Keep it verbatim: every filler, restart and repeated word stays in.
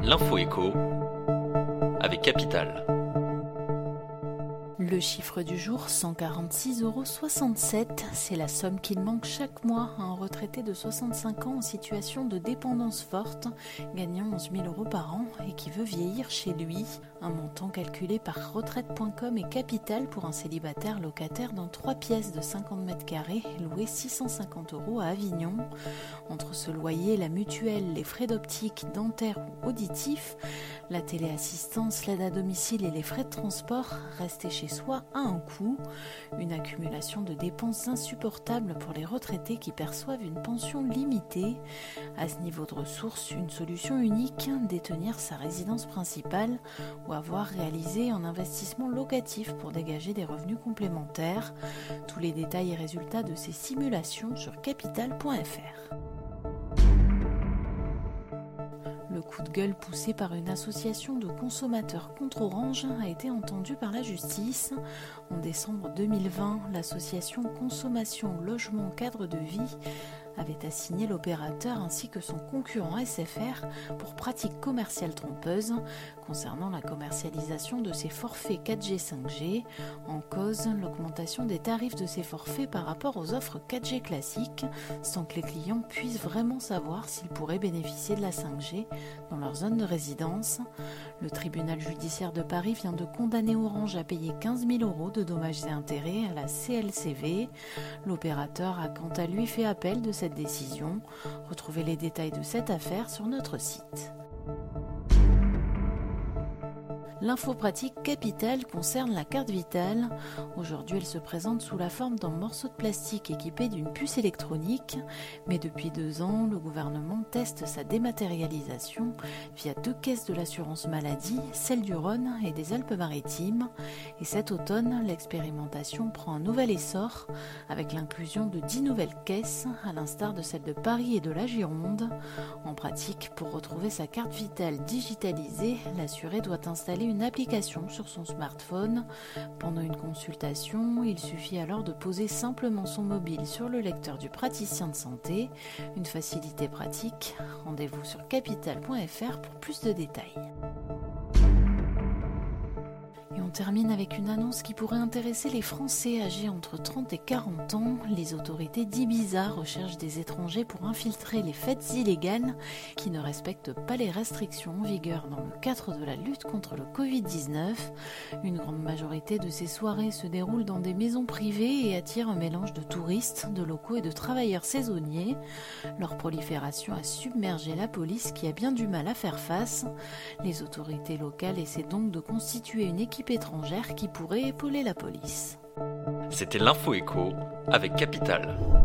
L'info écho avec Capital. Le chiffre du jour, cent quarante-six euros soixante-sept, c'est la somme qu'il manque chaque mois à un retraité de soixante-cinq ans en situation de dépendance forte, gagnant onze mille euros par an et qui veut vieillir chez lui. Un montant calculé par retraite point com et Capital pour un célibataire locataire dans trois pièces de cinquante mètres carrés, loué six cent cinquante euros à Avignon. Entre ce loyer, la mutuelle, les frais d'optique, dentaire ou auditif, la téléassistance, l'aide à domicile et les frais de transport, rester chez soi a un coût, une accumulation de dépenses insupportables pour les retraités qui perçoivent une pension limitée. À ce niveau de ressources, une solution unique, détenir sa résidence principale ou avoir réalisé un investissement locatif pour dégager des revenus complémentaires. Tous les détails et résultats de ces simulations sur capital point f r. Le coup de gueule poussé par une association de consommateurs contre Orange a été entendu par la justice. En décembre deux mille vingt, l'association Consommation Logement Cadre de Vie avait assigné l'opérateur ainsi que son concurrent S F R pour pratiques commerciales trompeuses concernant la commercialisation de ces forfaits quatre G cinq G. En cause, l'augmentation des tarifs de ces forfaits par rapport aux offres quatre G classiques, sans que les clients puissent vraiment savoir s'ils pourraient bénéficier de la cinq G dans leur zone de résidence. Le tribunal judiciaire de Paris vient de condamner Orange à payer quinze mille euros de dommages et intérêts à la C L C V. L'opérateur a quant à lui fait appel de cette décision. Retrouvez les détails de cette affaire sur notre site. L'info pratique Capital concerne la carte vitale. Aujourd'hui, elle se présente sous la forme d'un morceau de plastique équipé d'une puce électronique. Mais depuis deux ans, le gouvernement teste sa dématérialisation via deux caisses de l'assurance maladie, celle du Rhône et des Alpes-Maritimes. Et cet automne, l'expérimentation prend un nouvel essor avec l'inclusion de dix nouvelles caisses, à l'instar de celles de Paris et de la Gironde. En pratique, pour retrouver sa carte vitale digitalisée, l'assuré doit installer une application sur son smartphone. Pendant une consultation, il suffit alors de poser simplement son mobile sur le lecteur du praticien de santé. Une facilité pratique. Rendez-vous sur capital point f r pour plus de détails. On termine avec une annonce qui pourrait intéresser les Français âgés entre trente et quarante ans. Les autorités d'Ibiza recherchent des étrangers pour infiltrer les fêtes illégales qui ne respectent pas les restrictions en vigueur dans le cadre de la lutte contre le covid dix-neuf. Une grande majorité de ces soirées se déroulent dans des maisons privées et attirent un mélange de touristes, de locaux et de travailleurs saisonniers. Leur prolifération a submergé la police qui a bien du mal à faire face. Les autorités locales essaient donc de constituer une équipe étrangère qui pourrait épauler la police. C'était l'info écho avec Capital.